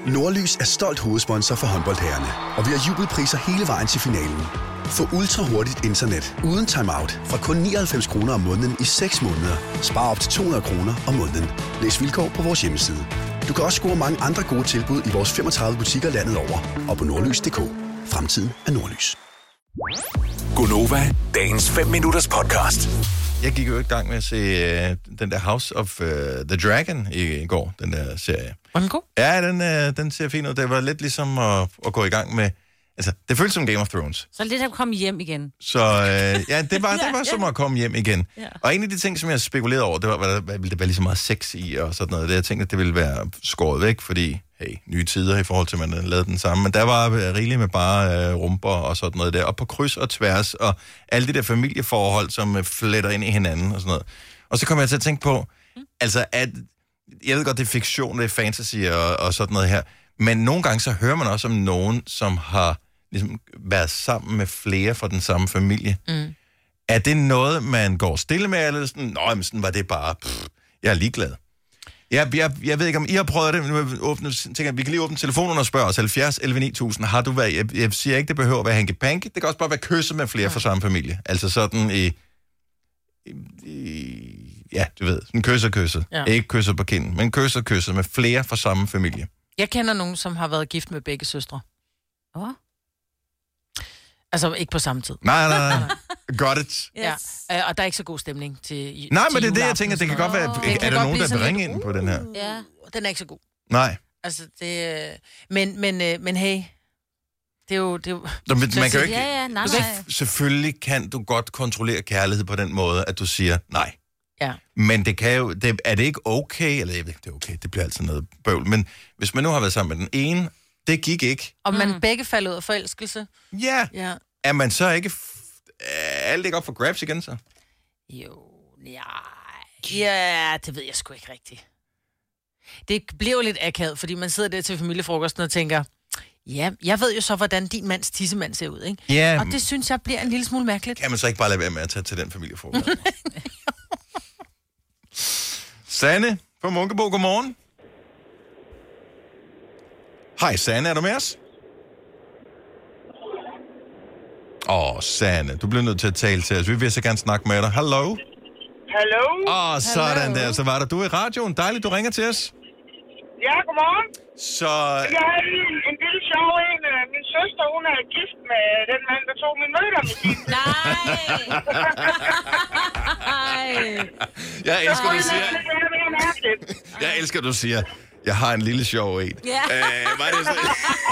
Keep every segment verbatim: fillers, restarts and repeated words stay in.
Nordlys er stolt hovedsponsor for håndboldherrerne, og vi har jubelpriser hele vejen til finalen. Få ultra hurtigt internet uden timeout fra kun nioghalvfems kroner om måneden i seks måneder. Spar op til to hundrede kroner om måneden. Læs vilkår på vores hjemmeside. Du kan også score mange andre gode tilbud i vores femogtredive butikker landet over og på nordlys punktum d k. Fremtiden er Nordlys. Gonova, dagens fem minutters podcast. Jeg gik jo i gang med at se uh, den der House of uh, the Dragon i, i går, den der serie. Var den god? Ja, den, uh, den ser fin ud. Det var lidt ligesom at, at gå i gang med... Altså, det føltes som Game of Thrones. Så lidt at komme hjem igen. Så uh, ja, det var, det var som at komme hjem igen. Ja. Og en af de ting, som jeg spekulerede over, det var, hvad der ville det være lige så meget sex i og sådan noget. Det, jeg tænkte, at det ville være skåret væk, fordi, hey, nye tider i forhold til, at man lavede den samme. Men der var rigeligt med bare uh, rumper og sådan noget der. Og på kryds og tværs, og alle de der familieforhold, som uh, fletter ind i hinanden og sådan noget. Og så kom jeg til at tænke på, mm. altså, at jeg ved godt, det er fiktion, det er fantasy og, og sådan noget her. Men nogle gange så hører man også om nogen, som har ligesom været sammen med flere fra den samme familie. Mm. Er det noget, man går stille med, eller sådan, nå, men sådan var det bare, pff, jeg er ligeglad. Jeg, jeg, jeg ved ikke, om I har prøvet det, men åbne, tænker, vi kan lige åbne telefonen og spørge os, halvfjerds elleve ni tusind, har du været, jeg, jeg siger ikke, det behøver at være hanky-panky, det kan også bare være kysset med flere fra samme familie. Altså sådan i, i, i ja, du ved, sådan kysset-kysset. Ja. Ikke kysset på kinden, men kysset-kysset med flere fra samme familie. Jeg kender nogen, som har været gift med begge søstre. Åh? Oh. Altså, ikke på samme tid. Nej, nej, nej. Got it. Yes. Ja, øh, og der er ikke så god stemning til Nej, til men det er det, jeg tænker, det kan godt være... Oh. Er der nogen, der vil ringe ind på den her? Ja, den er ikke så god. Nej. Altså, det... Men, men, men hey, det er jo... Det er jo Nå, men, man kan jo ikke... Ja, ja, nej, nej. Selvfølgelig kan du godt kontrollere kærlighed på den måde, at du siger nej. Ja. Men det kan jo... Det, er det ikke okay? Eller jeg ved ikke, det er okay. Det bliver altid noget bøvl. Men hvis man nu har været sammen med den ene, det gik ikke. Og man mm. begge falder ud af forelskelse. Ja. Ja. Er man så ikke... Er alt ikke op for grabs igen, så? Jo, ja... Ja, det ved jeg sgu ikke rigtigt. Det bliver jo lidt akavet, fordi man sidder der til familiefrokosten og tænker... Ja, jeg ved jo så, hvordan din mands tissemand ser ud, ikke? Ja. Og det synes jeg bliver en lille smule mærkeligt. Kan man så ikke bare lade være med at tage til den familiefrokost? Sanne fra Munkebo, godmorgen. Hej, Sanne, er du med os? Åh, oh, Sanne, du bliver nødt til at tale til os. Vi vil så gerne snakke med dig. Hallo? Hallo? Åh, oh, sådan der. Så var der du i radioen. Dejligt, du ringer til os. Ja, godmorgen. Så... Jeg har lige en, en lille sjov en. Min søster, hun er gift med den mand, der tog min møder med sin. Nej! Jeg elsker, du siger... Det er mere mærkeligt. Jeg elsker, du siger... Jeg har en lille sjov en. Ja. Øh, var det så...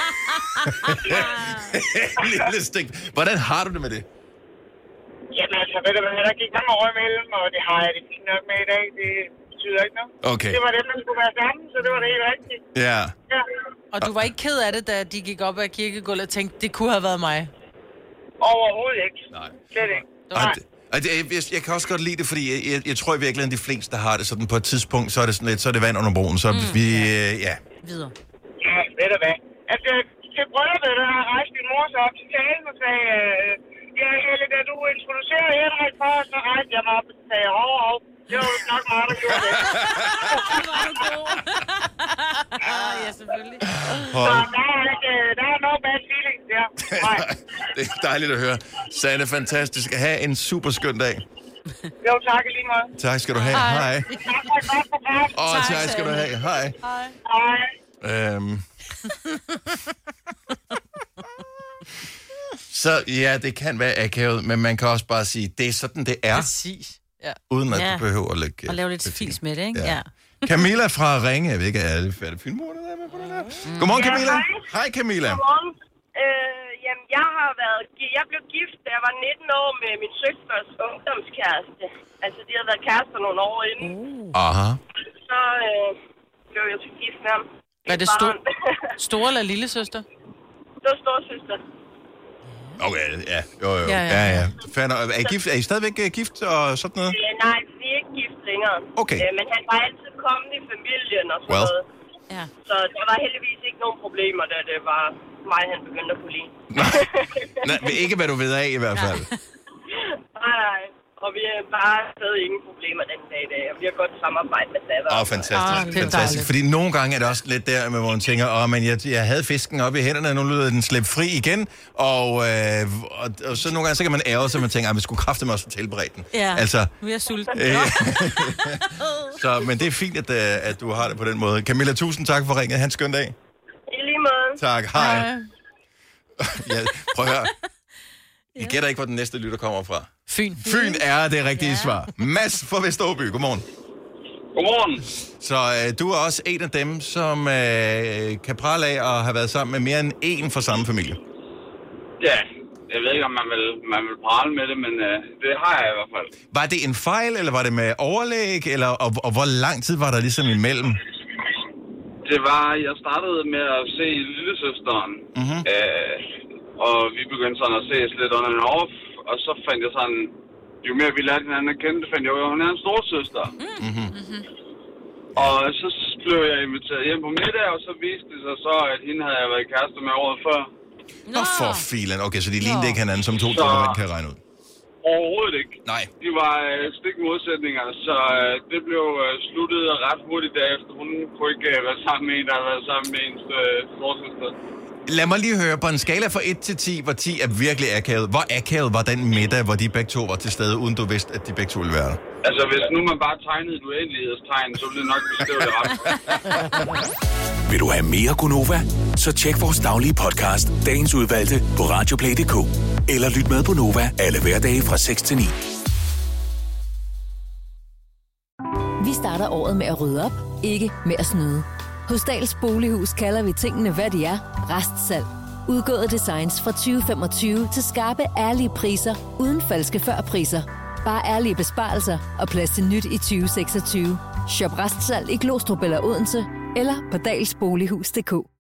en lille stik. Hvordan har du det med det? Jamen altså, ved du hvad, der gik mange år imellem, og det har jeg det fint nok med i dag. Det betyder ikke noget. Okay. Det var dem, der skulle være sammen, så det var det helt rigtigt. Ja. Ja. Og du var ikke ked af det, da de gik op ad kirkegulvet og tænkte, det kunne have været mig? Overhovedet ikke. Nej. Slet ikke. Nej. Jeg, jeg, jeg kan også godt lide det, fordi jeg, jeg, jeg tror i virkeligheden, de fleste har det sådan på et tidspunkt, så er det sådan lidt, så er det vand under broen, så mm, vi, ja. ja. Videre. Ja, ved du hvad. Altså, til brylluppet, der har rejst min mor så op til talen og sagde, øh, ja, Helle, da du introducerede Henrik for os, så rejste jeg mig op og sagde, hov, hov, det var jo nok meget, der gjorde det. Var du god? Ja, selvfølgelig. Så der er, ikke, der er no bad feelings der. Nej. Det er dejligt at høre. Sanne, fantastisk. Ha' en super skøn dag. Jo, tak i lige måde. Tak skal du have. Hej. Tak for et godt program. Åh, oh, tak skal du have. Hej. Hej. Hej. Øhm. Så ja, det kan være akavet, men man kan også bare sige, det er sådan, det er. Præcis. Ja. Uden at Ja. du behøver at lægge... Og lave lidt fils med det, ikke? Ja. Ja. Camilla fra Ringe. Jeg ved ikke, er det færdigt filmmor, der er med på den her? Mm. Godmorgen, Ja, Camilla. hej. Hej, Camilla. Godmorgen. Øh, jamen, jeg har været... Jeg blev gift, da jeg var nitten år med min søsters ungdomskæreste. Altså, de havde været kærester nogle år inden. Uh. Aha. Så øh, blev jeg så gift med ham. Er det stor, store eller lille søster? Det var storsøster. Okay, ja. Jo, jo. Ja, Ja, ja. ja. ja. Er, I gift? Er I stadigvæk uh, gift og sådan noget? Øh, nej, vi er ikke gift længere. Okay. Øh, men han var altid kommet i familien og sådan Well. noget. Ja. Så der var heldigvis ikke nogen problemer, da det var mig, han begyndte at kunne lide. Nej, ikke hvad du ved af i hvert fald. Nej, nej. Og vi har bare stadig ingen problemer den dag i dag. Og vi har godt samarbejde med datter. Åh, oh, fantastisk. Ah, det er fantastisk. dejligt. Fordi nogle gange er det også lidt der, med, hvor man tænker, åh, men jeg, jeg havde fisken op i hænderne, og nu lyder den slippe fri igen. Og, øh, og, og så nogle gange, så kan man ærge sig, at man tænker, at vi skulle kraftedeme også tilberede den. Ja, altså, vi er sulten. øh, så, men det er fint, at, at du har det på den måde. Camilla, tusind tak for ringet. Han skøn dag. I lige måde. Tak, hej. Ja, prøv at høre. I gætter ikke, hvor den næste lytter kommer fra. Fyn. Fyn er det rigtige ja. svar. Mads fra Vesteråby, godmorgen. Godmorgen. Så øh, du er også en af dem, som øh, kan prale af at have været sammen med mere end én fra samme familie. Ja, jeg ved ikke, om man vil, man vil prale med det, men øh, det har jeg i hvert fald. Var det en fejl, eller var det med overlæg, eller, og, og hvor lang tid var der ligesom imellem? Det var, jeg startede med at se lillesøsteren, Mm-hmm. øh, og vi begyndte sådan at ses lidt on and off, og så fandt jeg sådan, jo mere vi lærte hinanden at kende, fandt jeg jo, at hun er en storsøster. Mm-hmm. Og så blev jeg inviteret hjem på middag, og så viste det sig så, at hende havde jeg været kærester med året før. Nå, for filen. Okay, så de lignede ikke hinanden, som to Så- drømme, man kan regne ud. Overhovedet ikke. Nej. De var øh, stik modsætninger, så øh, det blev øh, sluttet ret hurtigt derefter. Hun kunne ikke øh, være sammen med en, der havde været sammen med ens øh, storsøster. Lad mig lige høre, på en skala fra et til ti, hvor ti er virkelig akavet. Hvor akavet var den middag, hvor de begge to var til stede, uden du vidste, at de begge to ville være der? Altså, hvis nu man bare tegnede et uendelighedstegn, så ville det nok beskrive det ret. Vil du have mere Gunova? Så tjek vores daglige podcast, dagens udvalgte, på radioplay punktum d k. Eller lyt med på Nova alle hverdage fra seks til ni. Vi starter året med at rydde op, ikke med at snyde. Hos Dahls Bolighus kalder vi tingene, hvad de er, restsalg. Udgåede designs fra tyve femogtyve til skarpe, ærlige priser, uden falske førpriser. Bare ærlige besparelser og plads til nyt i tyve seksogtyve. Shop restsalg i Glostrup eller Odense, eller på dahlsbolighus punktum d k.